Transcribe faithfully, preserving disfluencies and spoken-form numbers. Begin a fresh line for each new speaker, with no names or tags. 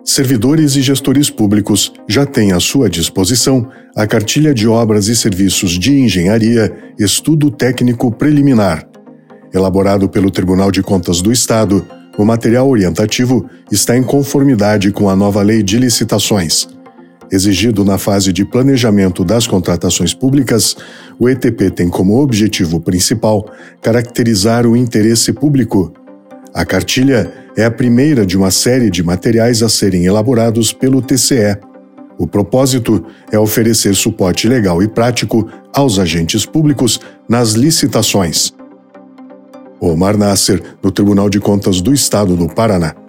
servidores e gestores públicos já têm à sua disposição a Cartilha de Obras e Serviços de Engenharia, Estudo Técnico Preliminar. Elaborado pelo Tribunal de Contas do Estado, o material orientativo está em conformidade com a nova Lei de Licitações. Exigido na fase de planejamento das contratações públicas, o E T P tem como objetivo principal caracterizar o interesse público. A cartilha é a primeira de uma série de materiais a serem elaborados pelo T C E. O propósito é oferecer suporte legal e prático aos agentes públicos nas licitações. Omar Nasser, no Tribunal de Contas do Estado do Paraná.